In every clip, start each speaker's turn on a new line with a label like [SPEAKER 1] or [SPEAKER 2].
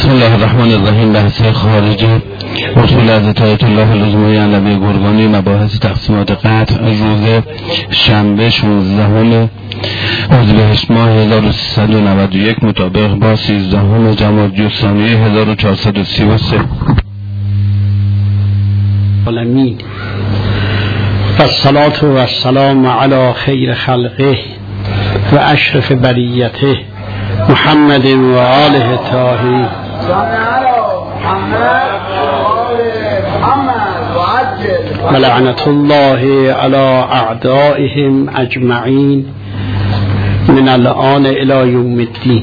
[SPEAKER 1] بسم الله الرحمن الرحیم. بحث خارجی اصول حضرت آیت الله العظمای علوی گرگانی، مباحث تقسیمات قطع، روز شنبه 16 اردیبهشت ماه 1391 مطابق با 13 جمادی الثانی 1433.
[SPEAKER 2] آمین. والصلاة والسلام علی خیر خلقه و اشرف بریته محمد و آله الطاهرین و لعنت الله علی اعدائهم اجمعین من الآن الی یوم الدین.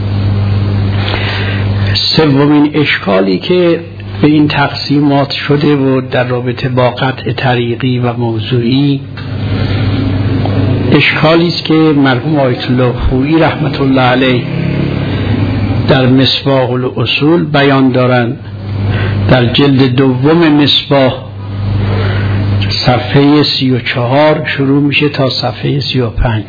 [SPEAKER 2] سومین اشکالی که به این تقسیمات شده و در رابطه با قطع طریقی و موضوعی، اشکالی است که مرحوم آیت الله خویی رحمت الله علیه در مصباح الاصول بیان دارند. در جلد دوم مصباح صفحه 34 شروع میشه تا صفحه 35.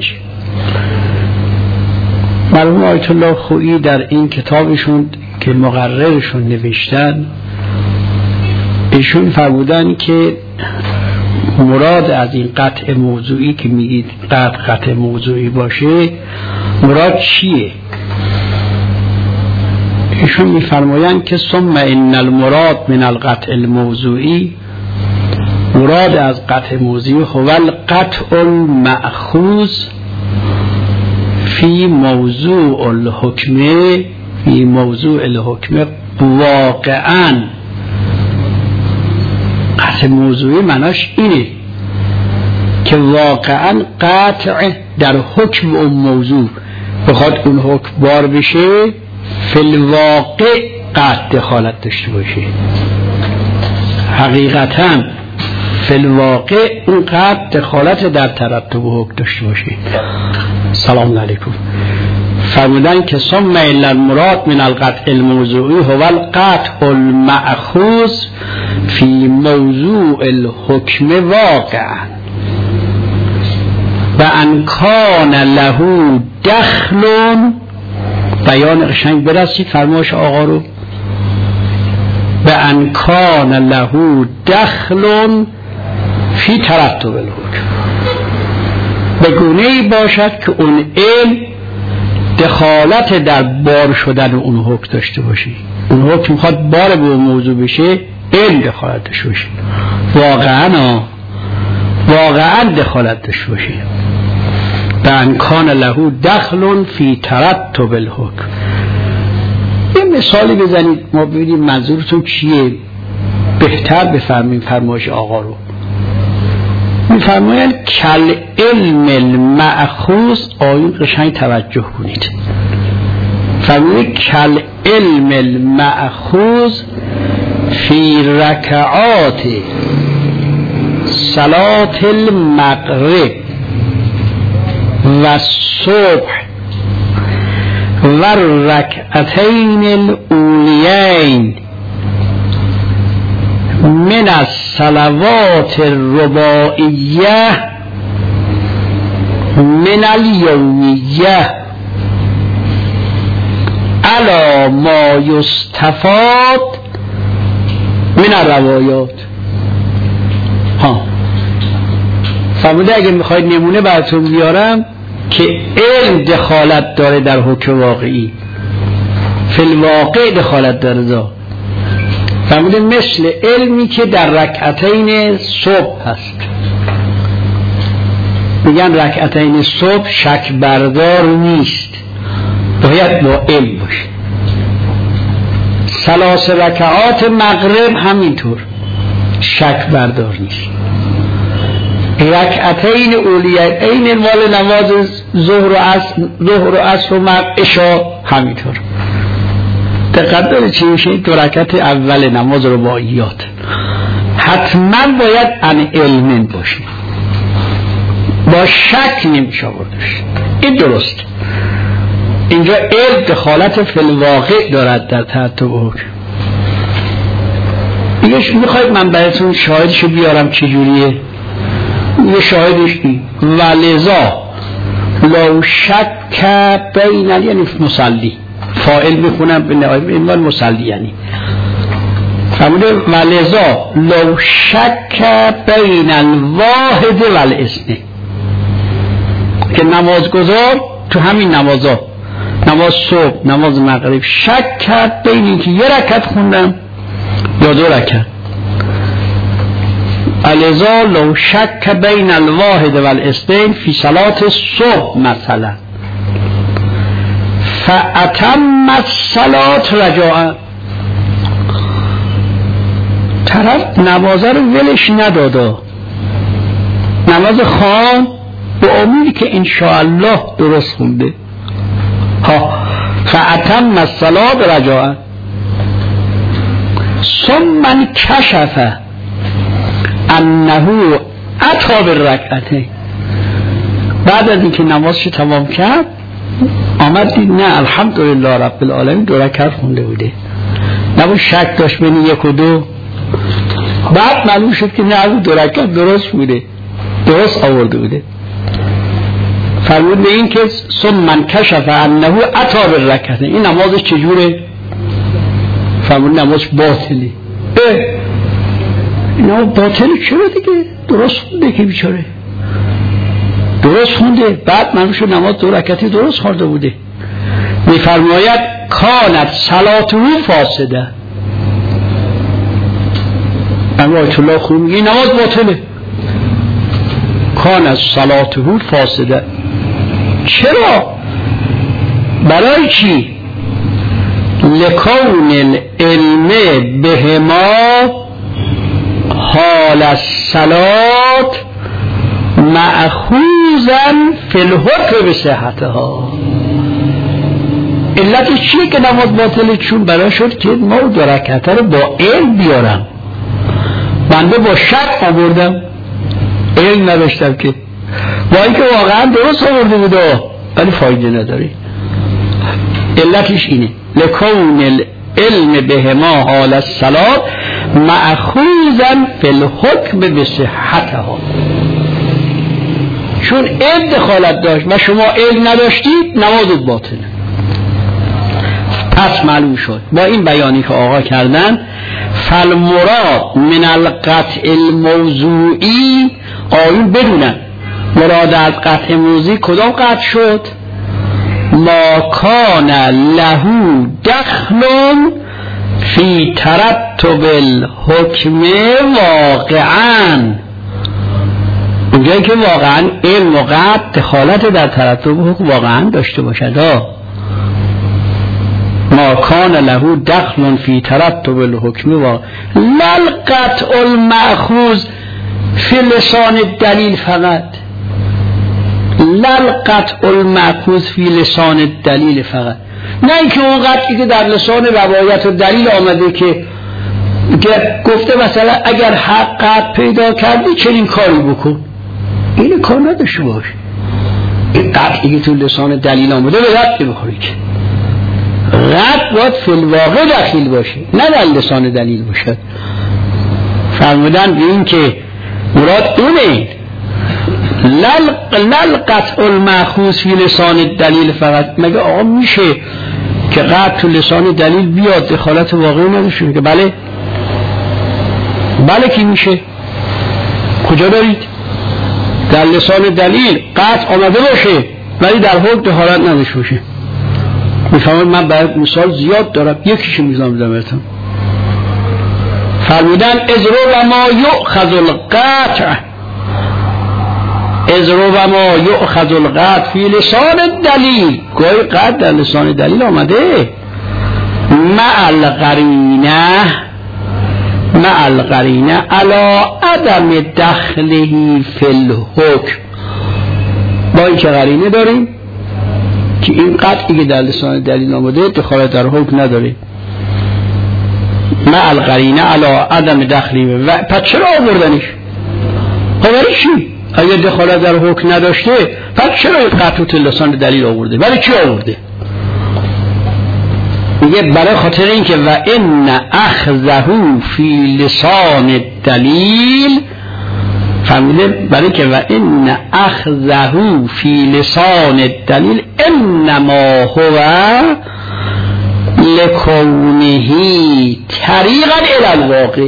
[SPEAKER 2] مرحوم آیت الله خویی در این کتابشون که مقررشون نوشتن، ایشون فرمودن که مراد از این قطع موضوعی که میگید قطع موضوعی باشه، مراد چیه؟ ایشون میفرمایند که ثم ان المراد من القطع الموضوعی، مراد از قطع موضوعی هو القطع المأخوذ فی موضوع الحکم واقعا. قطع موضوعی معناش اینه که واقعا قطع در حکم اون موضوع بخواد اون حکم بار بشه، فی الواقع قطع دخالت داشته باشه. حقیقتا فی الواقع اون قطع دخالت در ترتب حکم داشته باشه. سلام علیکم. فرمودن که ثم ان المراد من القطع الموضوعی هو القطع المأخوذ فی موضوع الحکم واقعا و ان کان له دخل. بیان قشنگ برسید فرمایش آقا رو. و ان کان له دخل فی ترتب الحکم، به گونه‌ای باشد که اون علم دخالت در بار شدن اون حکم داشته باشه. اون حکم میخواد بار به اون موضوع بشه، علم دخالت داشته باشه، واقعا دخالت داشته باشه. بان کان له دخل فی ترتب الحکم. یه مثالی بزنید ما ببینیم منظورتون چیه، بهتر بفهمیم فرمایش آقا رو. میفرمایند کل علم المأخوذ، آیون قشنگ توجه کنید. فرمایند کل علم المأخوذ فی رکعات صلاة المغرب و الصبح و الرکعتین الاولیین من الصلوات الرباعیه من الیومیه علی ما یستفاد من الروایات. فرموده اگه میخواید نمونه براتون بیارم که علم دخالت داره در حکم واقعی، فی الواقع دخالت داره. فرموده مثل علمی که در رکعتین صبح هست. میگن رکعتین صبح شک بردار نیست، باید با علم باشه. ثلاث رکعات مغرب همینطور شک بردار نیست. رکعتین اولیین مال نماز ظهر و عصر و عشا همینطور. دقت دارید چی میشه؟ دو رکعت اول نماز رباعیات حتما باید ان علم باشه، با شک نمیشه آوردش. این درست. اینجا علم دخالت فی الواقع دارد در ترتب حکم. دیگه میخواید من براتون شاهدشو بیارم چجوریه؟ یه شاهدش این ولذا لو شک بین یعنی مصلی فاعل میخونم به نائب عنوان مصلی یعنی فرموده ولذا لو شک بین الواحد والاثنین که نمازگزار تو همین نمازا نماز صبح نماز مغرب شک کرد بین اینکه یه رکعت خوندم یا 2 رکعت ولذا لو شک بین الواحد والاثنین فی صلات الصبح مثلا فاتم الصلات رجاء طرف نماز رو ولش نداده نماز خان به امیدی که انشاءالله درست خونده ها فاتم الصلات رجاء ثم انکشف انه اتی بالرکعتین بعد از اینکه نمازش تمام کرد آمد دید نه الحمدلله رب العالمین 2 رکعت خونده بوده نبود شک داشت بین 1 و 2 بعد معلوم شد که نه 2 رکعت درست بوده درست آورده بوده فرمود به این که ثم انکشف انه اتی بالرکعتین این نمازش چجوره فرمود نماز باطله اینا باطل چرا دیگه درست خونده که بیچاره درست خونده بعد معلوم شد نماز 2 رکعتی درست خونده بوده میفرماید کانت صلاته فاسده اما الله خوب میگه نماز باطله کانت صلاته فاسده چرا برای چی لکون العلم بهما حال الصلات مأخوذا فی الحکم بصحتها علت چیه که نماز باطله چون برای شد که ما 2 رکعت رو با علم بیارم بنده با شک آوردم علم نداشتم که با اینکه واقعا درست آورده بوده ولی فایده نداره علتش اینه لکون العلم بهما حال الصلات مأخوذا فی الحکم بصحتها چون علم دخالت داشت و شما علم نداشتید نمازت باطله پس معلوم شد با این بیانی که آقا کردن فالمراد من القطع الموضوعی آیون بدونن مراد از قطع موضوعی کدام قطع شد ما کان له دخل فی ترتب الحکم واقعا اونجایی که واقعا علم و قطع دخالت در ترتب حکم واقعا داشته باشد ما کان له دخل فی ترتب الحکم واقعا لا القطع المأخوذ فی لسان الدلیل فقط لا القطع المأخوذ فی لسان الدلیل فقط نه اینکه اون قطعی که در لسان روایت و دلیل آمده که گفته مثلا اگر حق پیدا کردی چنین کاری بکن این کار نداشته باش این قطعی که تو لسان دلیل آمده به رد بخوری که رد باید فی الواقع دخیل باشه نه در لسان دلیل باشد فرمودن به این که مراد اونه للقطع المأخوذ فی لسان الدلیل فقط مگه آقا میشه که قطع تو لسان دلیل بیاد دخالت واقعی نداشته که بله که میشه کجا دارید در لسان دلیل قطع آمده باشه ولی در حکم دخالت نداشته باشه میفهمید من برای مثال زیاد دارم یکیشو میزنم براتون فرمودن ازرو ما یؤخذ القطع ازرو ما یؤخذ القطع فی لسان الدلیل گویا قطع در لسان دلیل آمده مع القرینه علی عدم دخله فی الحکم با این که قرینه داریم که این قطعی که در لسان دلیل آمده دخالت در حکم نداره مع القرینه علی عدم دخله و پس چرا آوردنش برای چی اگر دخالت در حکم نداشته پس چرا قطع تو لسان دلیل آورده برای چی آورده میگه برای خاطر این که و ان اخذه فی لسان الدلیل فهمیده برای که و ان اخذه فی لسان الدلیل انما هو لکونه طریقا الی الواقع.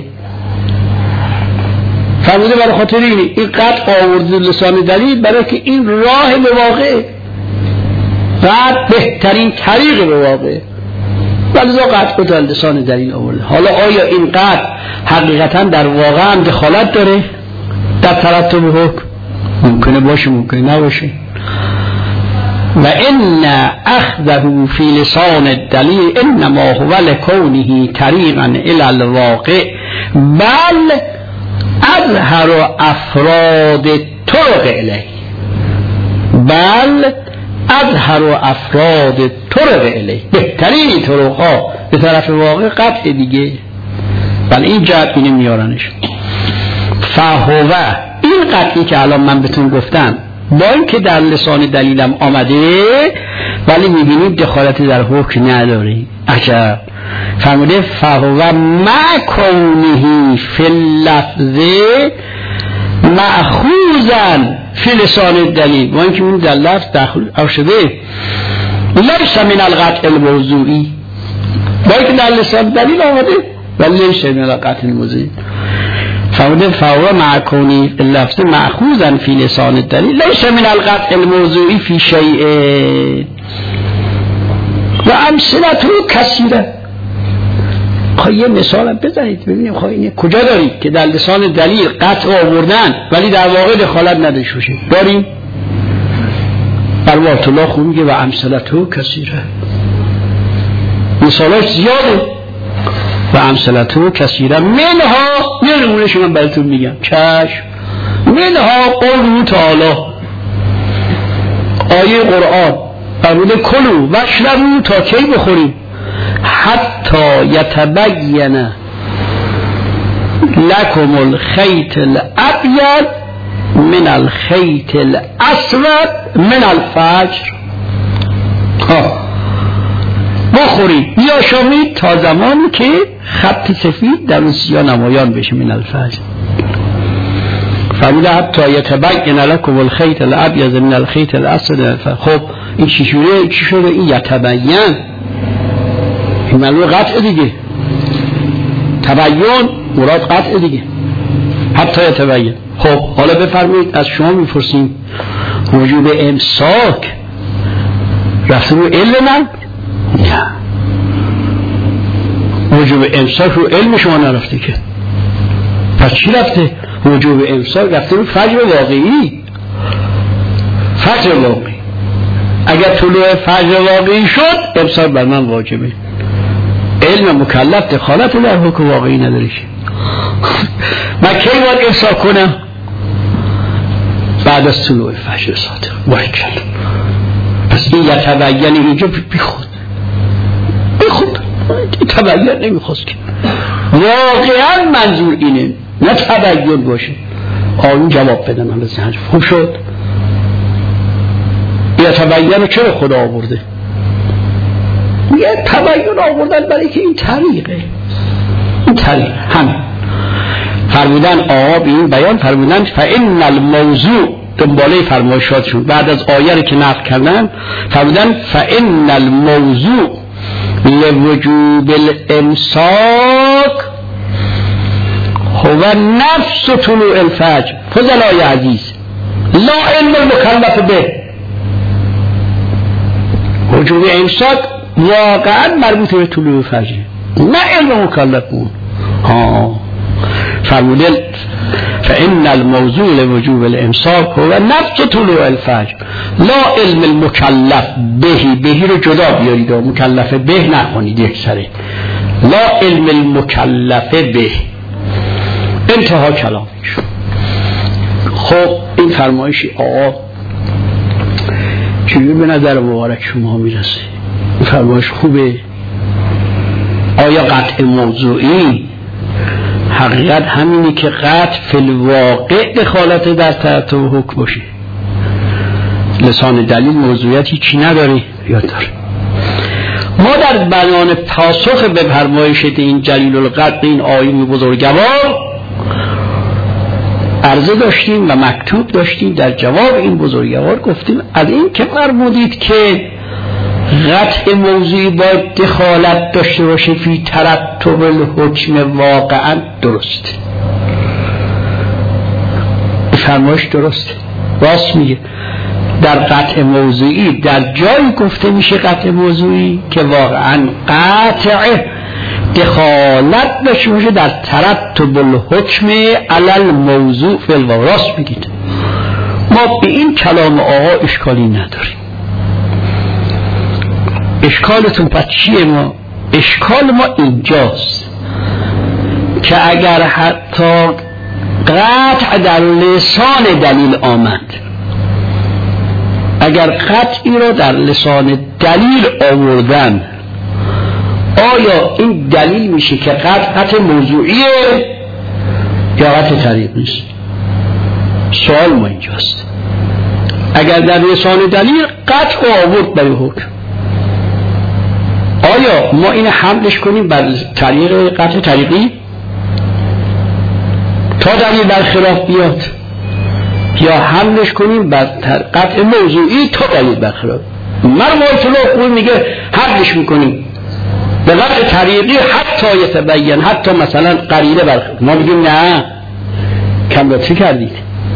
[SPEAKER 2] فرموده برای خاطر این قطع آورده لسان دلیل برای که این راه به واقع، قطع بهترین طریق به واقع، ولذا قطع در لسان دلیل آورده. حالا آیا این قطع حقیقتا در واقع هم دخالت داره در ترتب حکم؟ ممکنه باشه ممکنه نباشه. و ان اخذه فی لسان الدلیل انما هو لکونه طریقا الی الواقع بل اظهر افراد طرق الیه، بل اظهر افراد طرق الیه، بهترین طرق ها به طرف واقع قطع دیگه. بل این جهت اینه میارنش. فهو این قطعی که الان من بهتون گفتم با اینکه در لسان دلیلم آمده ولی میبینید دخالت در حکم نداره. عجب. فرموده فهو مع کونه فی اللفظ مأخوذا فی لسان الدلیل، با اینکه اون در لفظ داخل شده لیس من القطع الموضوعی، با اینکه در لسان دلیل آمده ولی لیس من القطع الموضوعی. فرموده فهو مع کونه فی اللفظ مأخوذا فی لسان الدلیل لیس من القطع الموضوعی فی شیء و امثلته کثیره. خواهی یه مثال هم بزنید ببینیم خواهی اینه کجا دارید که در لسان دلیل قطع آوردن ولی در واقع دخالت نداشته باشه؟ داریم؟ بروات الله خوب میگه و امثلته کثیره، مثالاش زیاده. و امثلته کثیره منها، یه نمونهش من براتون میگم چشم. منها قوله تعالی، آیه قرآن فرموده کلوا واشربوا تا کی بخوریم؟ حتی یتبین لکم الخیط الابیض من الخیط الاسود من الفجر. بخورید یا شامید تا زمانی که خط سفید در اون سیاه نمایان بشه من الفجر. فرموده حتی یتبین لکم الخیط الابیض من الخیط الاسود من الفجر. خب این چی شده؟ این یتبین این معلومه قطع دیگه، تبین مراد قطع دیگه، حتی یتبین. خب حالا بفرمایید از شما میپرسیم وجوب امساک رفته رو علم من؟ نه، وجوب امساک رو علم شما نرفته که. پس چی رفته؟ وجوب امساک رفته رو فجر واقعی. فجر واقعی اگر طلوع فجر واقعی شد امساک بر من واجبه. علم مکلف دخالت در حکم واقعی نداره. من کی باید امساک کنم؟ بعد از طلوع فجر صادق. واکل. پس این یتبین اینجا بیخود تبین نمیخواست که واقعا منظور اینه نه تبین باشه. آن جواب بدن حالا زنج خوب شد. یتبین چرا خدا آورده؟ یه تبین آوردن برای که این طریقه، این طریق همین. فرمودن آقا به این بیان فرمودن فإن الموضوع دنباله فرمایشاتشون بعد از آیه که نقل کردن فرمودن فإن الموضوع لوجوب الامساک هو نفس طلوع الفجر. فضلای عزیز لا علم المکلف به. وجوب امساک واقعا مربوط به طلوع فجر نه علم مکلف بود. فرموده فإن الموضوع لوجوب الامساک هو نفس طلوع الفجر لا علم المکلف بهی رو جدا بیارید و مکلف به نخونید یک سره. لا علم المکلف به. انتها کلامش. خب این فرمایشی آقا چیزی به نظر مبارک شما میرسه؟ این فرمایش خوبه؟ آیا قطع موضوعی حقیقت همینی که قطع فی الواقع دخالت در ترتیب حکم باشه؟ لسان دلیل موضوعیتی چی نداره؟ یاد داره. ما در بیان پاسخ به فرمایش این جلیل القدر این آیه بزرگوار عرضه داشتیم و مکتوب داشتیم. در جواب این بزرگوار گفتیم از این که فرمودید که قطع موضوعی باید دخالت داشته باشه فی ترتب الحکم واقعا درست. فرمایش درسته، راست میگه. در قطع موضوعی در جایی گفته میشه قطع موضوعی که واقعا قطع دخالت داشته باشه در ترتب الحکم علی الموضوع فی الواقع. راست میگید، ما به این کلام آقا اشکالی نداریم. اشکالتون پس چیه؟ ما اشکال ما اینجاست که اگر حتی قطع در لسان دلیل آمد، اگر قطعی را در لسان دلیل آوردن، آیا این دلیل میشه که قطع موضوعیه یا قطع طریق نیست؟ سوال ما اینجاست. اگر در لسان دلیل قطع آورد برای حکم، آیا ما این حملش کنیم بر طریق قطع طریقی تا دلیل برخلاف بیاد، یا حملش کنیم بر قطع موضوعی تا دلیل برخلاف؟ مرمایت الله خوی میگه حملش میکنیم به قطع طریقی حتی یتبین، حتی مثلا قرینه برخلاف. ما میگیم نه، کم لطفی کردید.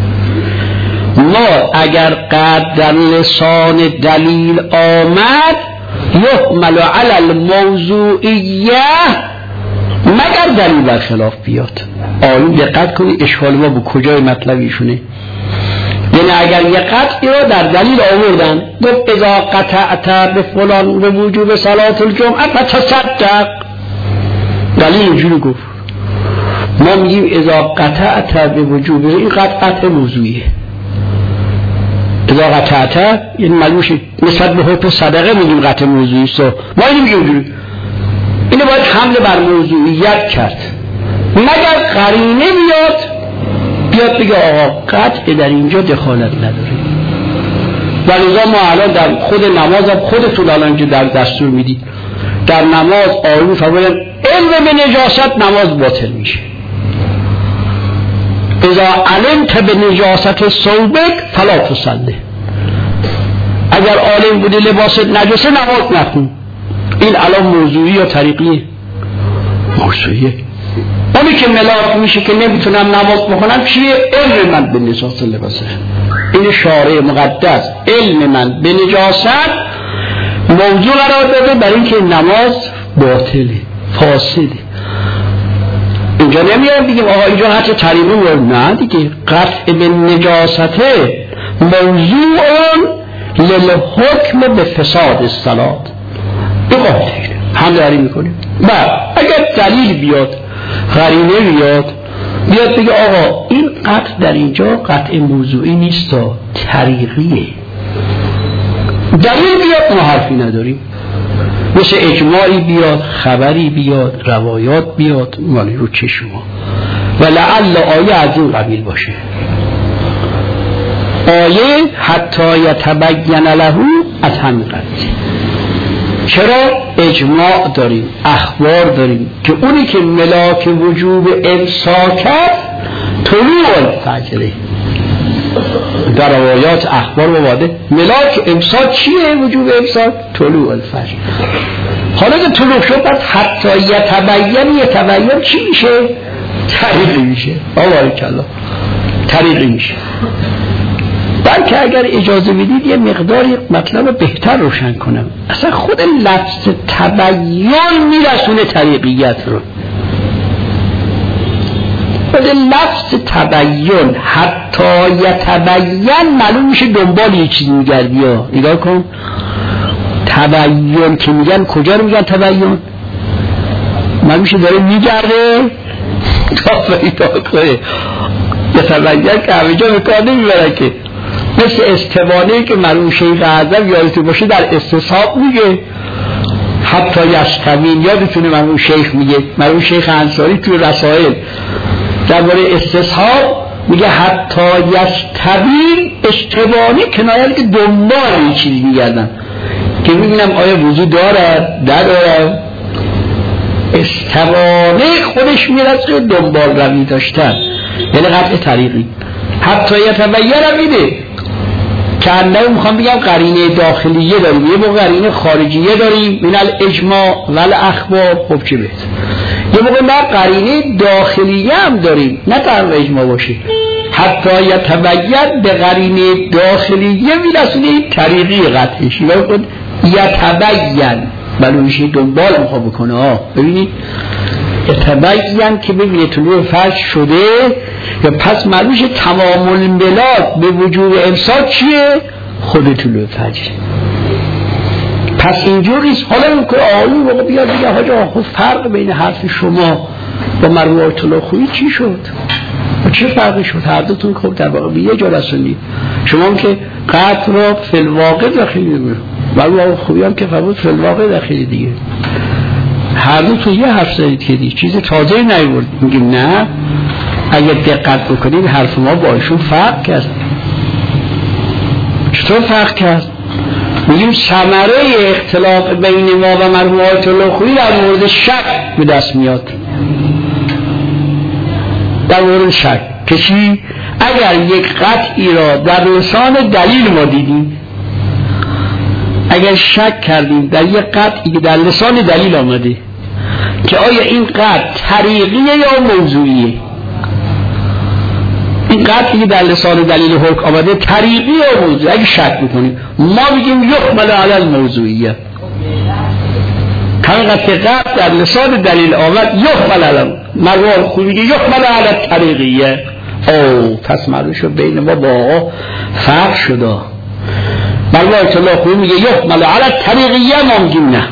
[SPEAKER 2] ما اگر قطع در لسان دلیل آمد یحمل علی الموضوعیه مگر دلیل برخلاف بیاد. آیون دقت کنید اشکال ما به کجای مطلب ایشونه. یعنی اگر یک قطعی را در دلیل آوردن، گفت اذا قطعت به فلان به وجوب صلات الجمعه فتصدق، دلیل اینجوری گفت. ما میگیم اذا قطعت به وجوب، این قطع موضوعیه. اذا قطعت یعنی معلومه نسبت به حکم صدقه میگیم قطع موضوعی است. ما اینو میگیم اینجوری، اینو باید حمله بر موضوعیت کرد مگر قرینه بیاد بگه آقا قطع در اینجا دخالت نداره. ولذا ما الان در خود نماز هم خودتون الان اینجا در دستور میدید، در نماز آیون فرمودن علم به نجاست نماز باطل میشه. اذا علمت به نجاست ثوبک فلا تصلی، اگر عالم بودی لباست نجاسه نماز نخون. این الان موضوعی یا طریقیه؟ موضوعیه. اونی که ملاک میشه که نمیتونم نماز بخونم چیه؟ علم من به نجاست لباسه. این شارع مقدس علم من به نجاست موضوع قرار داده برای اینکه نماز باطله فاسده. اینجا نمیاد بگیم آقا اینجا قطع طریقی ورد، نه دیگه، قطع به نجاسته موضوع للحکم به فساد الصلات دو قاطعه هم داری میکنیم. بعد اگر دلیل بیاد قرینه بیاد بگه آقا این قطع در اینجا قطع موضوعی نیست تا طریقیه، دلیل بیاد ما حرفی نداریم. مثل اجماعی بیاد، خبری بیاد، روایات بیاد، مالی رو چشم ما و لعل آیه از این قبیل باشه. آیه حتی یتبین له از همین قبیل. چرا؟ اجماع داریم، اخبار داریم که اونی که ملاک وجوب امساک طلوع الفجر، در روایات اخبار مواده ملاک امساک چیه؟ وجوب امساک طلوع الفجر. حالا که طلوع شد بعد حتی یتبین چی میشه؟ طریقی میشه. آواری کلا طریقی میشه. بلکه اگر اجازه بدید یه مقداری مطلب بهتر روشن کنم. اصلا خود لفظ تبیین میرسونه طریقیت رو. خود لفظ تبیین حتی یتبین معلوم میشه دنبال یه چیزی میگردی ها. نگاه کن تبیین که میگن کجا رو میگن تبیین؟ معلوم میشه داره میگرده تا پیدا کنه. یتبین که همه جا میکار نمیبرن که، مثل استوانه‌ای که مرحوم شیخ اعظم یادتون باشه در استصحاب میگه حتی یستوین، یادتونه مرحوم شیخ میگه، مرحوم شیخ انصاری توی رسائل درباره استصحاب میگه حتی یستوین استوانه کنایه که دنبال این چیزی میگردن که میبینم آیا وجود دارد ندارد. استوانه خودش میرسه دنبال روی داشتن، یعنی قطع طریقی. حتی یتبین میده که انده میخوام بگم قرینه داخلیه داریم، یه موقع قرینه خارجیه داریم من الاجماع و الاخبار. خب چه بهتر. یه موقع ما قرینه داخلیه هم داریم، نه قرار اجماع باشه. حتی یتبین به قرینه داخلیه میرسونیم طریقی قطعشی و خود یتبین بلوشی دنبال میخواه بکنه. ببینید یتبین که ببینید طلوع فجر شده یا پس معلومش تمام الملات به وجود امساک چیه؟ خود طلوع فجر. پس اینجوریست. حالا این که آقایی موقع بیاد بگه حاجا خود فرق بین حرف شما با مرحوم آیت الله خویی چی شد؟ و چه فرقی شد؟ هر دوتون خب در واقع به یه جا رسونید. شما هم که قطع را فی الواقع داخلی میگه، مرحوم آیت خویی هم که فرمود فی الواقع داخلی دیگه. هر دوتون یه حرف زدید که دی چیز تازه نیورد. میگیم نه، اگه دقت بکنید حرف ما با ایشون فرق کرد. چطور فرق کرد؟ میگیم ثمره اختلاف بین ما و مرحوم آیت الله خویی در مورد شک به دست میاد. در مورد شک که چی؟ اگر یک قطعی را در لسان دلیل ما دیدیم، اگر شک کردیم در یک قطعی که در لسان دلیل آمده که آیا این قطع طریقیه یا موضوعیه، این قطعی که در لسان دلیل حکم آمده طریقی یا موضوعی، اگه شک میکنیم ما میگیم یحمل علی الموضوعیه. همین قطع در لسان دلیل آمد یحمل علی مرحوم خویی میگه یحمل علی الطریقیه. او پس معلوم شد بین ما با آقا فرق شده. مرحوم آیت الله خویی میگه یحمل علی الطریقیه، ما میگیم نه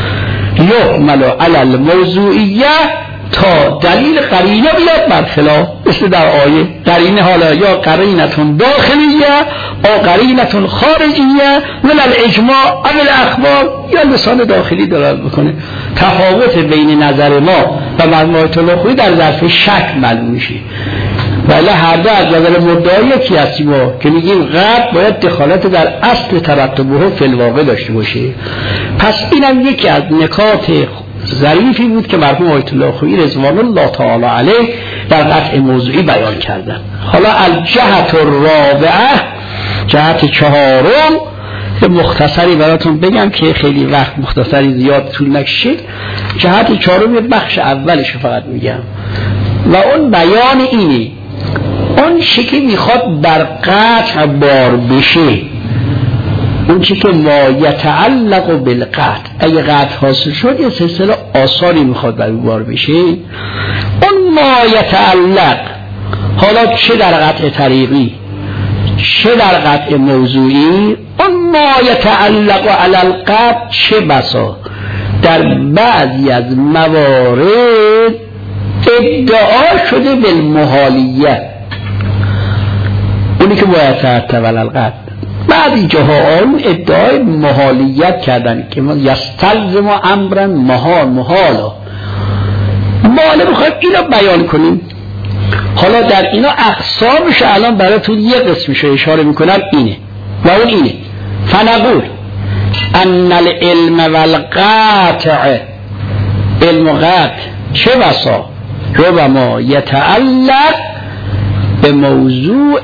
[SPEAKER 2] یحمل علی الموضوعیه تا دلیل قرینه بیاد بر خلاف. مثل در آیه قرینه حالا یا قرینتون داخلیه او قرینتون خارجیه من الاجماع او الاخبار، یا لسان داخلی دلالت بکنه. تفاوت بین نظر ما و مرحوم آیت الله خویی در ظرف شک معلوم میشه. ولی هر دو از نظر مدعی یکی هستیم که میگیم قطع باید دخالت در اصل ترتبه فی الواقع داشته باشه. پس اینم یکی از نکات ظریفی بود که مرحوم آیت الله خویی رضوان الله تعالی علیه در قطع موضوعی بیان کردن. حالا الجهت الرابعه، جهت چهارم، مختصری براتون بگم که خیلی وقت مختصری زیاد طول نکشه. جهت چهارم یه بخش اولش فقط میگم و اون بیان اینه اون چی که میخواد بر قطع بار بشه، اون چی که ما یتعلق بالقطع، اگه قطع حاصل شد یه سلسله آثاری میخواد بر بار بشه. اون ما یتعلق حالا چه در قطع طریقی چه در قطع موضوعی، اون ما یتعلق علی القطع چه بسا در بعضی از موارد ادعا شده بالمحالیت، اونی که باید ترتب علی القطع. بعضی جاها اون ادعای محالیت کردن که ما یستلزم امرا محالا میخوایم اینا بیان کنیم. حالا در اینا اقسامش الان براتون یه قسمش رو اشاره میکنم اینه و اون اینه. فنقول ان العلم والقاطع، علم و قطع چه بسا ربما یتعلق به موضوع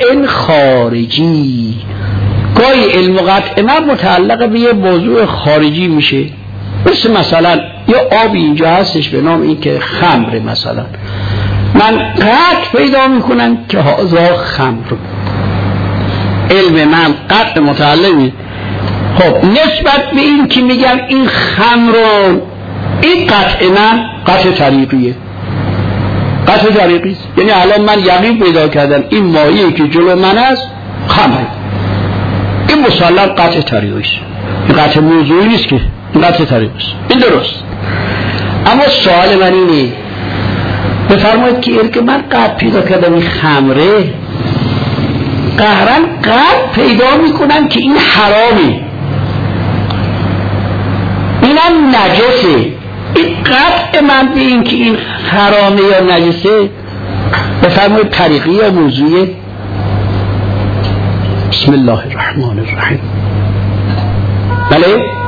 [SPEAKER 2] خارجی، گاهی علم و قطع من متعلق به یه موضوع خارجی میشه. مثلا یه آبی اینجا هستش به نام این که خمر، مثلا من قطع پیدا میکنم که هازا خمر، علم من قطع متعلقه. خب نسبت به این که میگم این خمر، این قطع من قطع طریقیه، قطع طریقیست. یعنی الان من یقین پیدا کردم این مایه‌ای که جلو من است خمره، این مسلم قطع طریقیست، این قطع موضوعی نیست که این قطع طریقیست، این درست. اما سوال من اینه بفرمایید که این که من قطع پیدا کردم این خمره، قهرن قطع پیدا میکنم که این حرامه، اینم نجسه. این قطع من به این که این حرامه یا نجسه بفرمایید طریقی یا موضوعیه. بسم الله الرحمن الرحیم. بله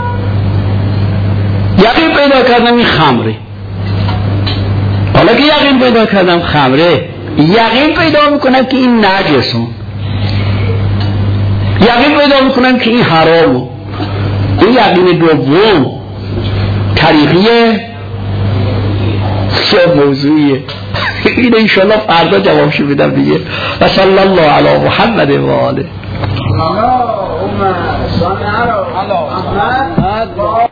[SPEAKER 2] یقین پیدا کردم این خمره، حالا که یقین پیدا کردم خمره، یقین پیدا میکنم که این نجسه، یقین پیدا میکنم که این حرامه. این یقین دوم طریقیه، سه موضوعیه. این انشاءالله فردا جوابشو بدم دیگه. و صلی الله علی محمد و آله.